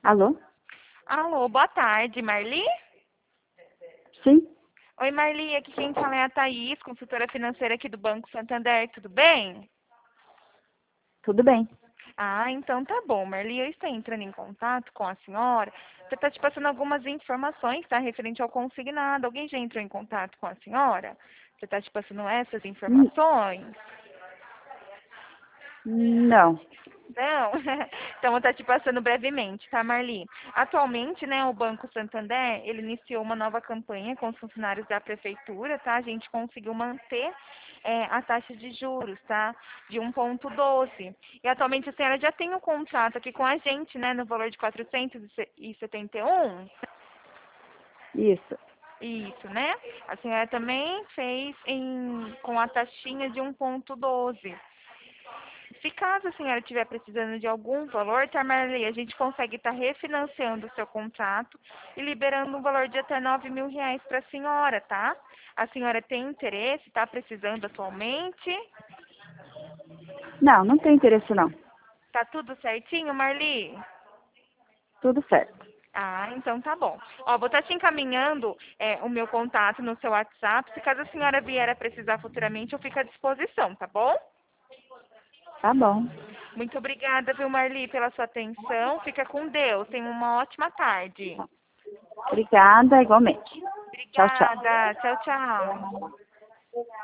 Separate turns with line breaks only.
Alô?
Alô, boa tarde, Marli?
Sim,
Oi, Marli, aqui quem fala é a Thaís, consultora financeira aqui do Banco Santander, tudo bem?
tudo bem.
Ah, então tá bom, Marli, eu estou entrando em contato com a senhora, você está te passando algumas informações, tá, referente ao consignado. Alguém já entrou em contato com a senhora? Você está te passando essas
N-
informações?
Não.
Não? Então, vou estar te passando brevemente, tá, Marli? Atualmente, né, o Banco Santander, ele iniciou uma nova campanha com os funcionários da prefeitura, tá? A gente conseguiu manter a taxa de juros, tá? De 1,12. E atualmente a senhora já tem um contrato aqui com a gente, né, no valor de 471.
Isso.
Isso, né? A senhora também fez com a taxinha de 1,12. Se caso a senhora estiver precisando de algum valor, tá, Marli, a gente consegue estar refinanciando o seu contrato e liberando um valor de até R$ 9.000 para a senhora, tá? A senhora tem interesse, está precisando atualmente?
Não, não tem interesse não.
Tá tudo certinho, Marli?
Tudo certo.
Ah, então tá bom. Ó, vou estar te encaminhando o meu contato no seu WhatsApp. Se caso a senhora vier a precisar futuramente, eu fico à disposição, tá bom?
Tá bom.
Muito obrigada, viu, Marli, pela sua atenção. Fica com Deus. Tenha uma ótima tarde.
Obrigada, igualmente. Tchau, tchau.
Obrigada. Tchau, tchau.